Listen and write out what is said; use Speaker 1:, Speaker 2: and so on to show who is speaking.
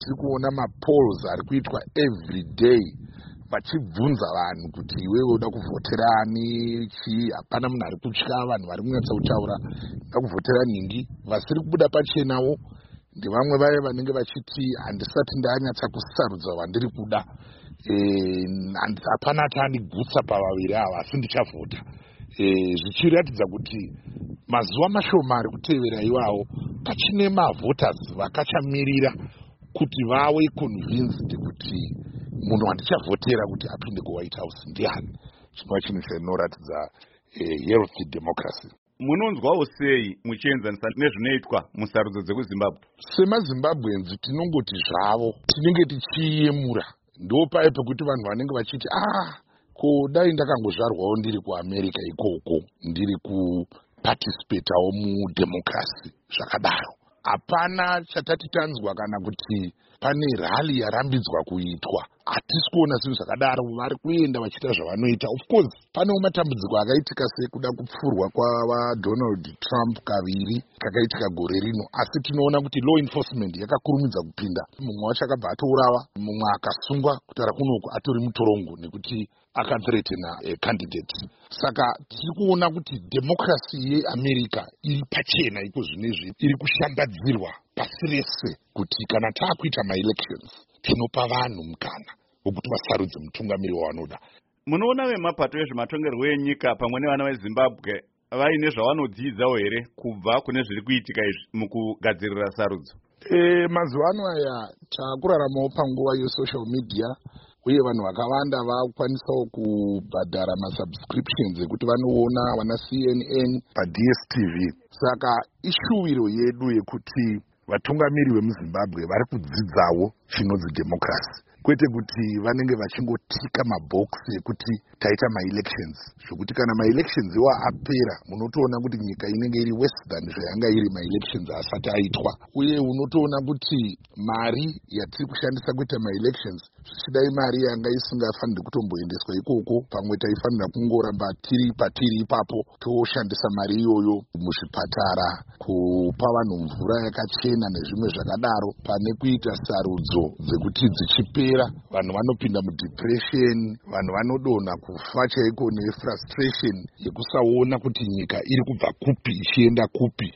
Speaker 1: tiri kuona mapolls ari kuitwa every day vachibvunza vanhu kuti iwewe uda kuvhoterani chii. Hapana munhu ari kutya, vanhu vari kunyatsa kutaura uda kuvhotera ningi. Vasiri kubuda pachenawo ndevamwe vaye vanenge vachiti handisati ndanyatsa kusarudza wandiri kuda, hapana atandigutsa pavaviri ava asi ndichavhota, zvichiratidza kuti mazuva mashoma ari kutevera iwawo pachine mavhoters vakachamirira kuti vawe convinced kuti munhu wandichavhotera kuti apinde kuWhite House ndiani. Chinova chinhu chinoratidza healthy democracy.
Speaker 2: Munonzwawo sei muchienzanisa nezvinoitwa musarudzo dzekuZimbabwe?
Speaker 1: SemaZimbabweans tinongoti zvavo tinenge tichiyemura. Ndo paye pekuti vanhu vanenge vachiti ko dai ndakangozvarwawo ndiri kuAmerica ikoko ndiri kuparticipatawo mudemocracy zvakadaro. Hapana chatati tanzwa kana kuti pane rally yarambidzwa kuitwa. Hatisi kuona zvinhu zvakadaro. Vari kuenda vachiita zvavanoita. Of course panewo matambudziko akaitika sekuda kupfurwa kwaDonald Trump kaviri kakaitika gore rino, asi tinoona kuti law enforcement yakakurumidza kupinda. Mumwe wacho akabva atourawa, mumwe akasungwa kutaura kunoku atori mutorongo nekuti akathreatena candidate. Saka tiri kuona kuti democracy yeAmerica iri pachena iko zvinezvi, iri kushambadzirwa pasi rese kuti kana taakuita maelections tinopa vanhu mukana wekuti vasarudze mutungamiri wavanoda.
Speaker 2: Munoona vemapato ezvematongerwo enyika pamwe nevana veZimbabwe vaine zvavanodziidzawo here kubva kune zviri kuitika izvi mukugadzirira sarudzo?
Speaker 1: Mazuva ano aya taakuraramawo panguva yesocial media, uye vanhu vakawanda vakukwanisawo kubhadhara masubscriptions ekuti vanoona wana CNN paDSTV. Saka ishuwiro yedu yekuti vatungamiri vemuZimbabwe vari kudzidzawo chinonzi democracy, kwete kuti vanenge vachingotika mabhokisi ekuti taita maelections, zvokuti kana maelections iwa apera munotoona kuti nyika inenge iri worse than zvayanga iri maelections asati aitwa. Uye unotoona kuti mari yatiri kushandisa kuita maelections zvichidai mari yanga isingafaniri kutomboendeswa ikoko, pamwe taifanira kungoramba tiri patiri ipapo toshandisa mari iyoyo muzvipatara, kupa vanhu mvura yakachena nezvimwe zvakadaro, pane kuita sarudzo dzekuti dzichipera vanhu vanopinda mudepression, vanhu vanodonha kufa chaiko nefrustration yekusaona kuti nyika iri kubva kupi ichienda kupi.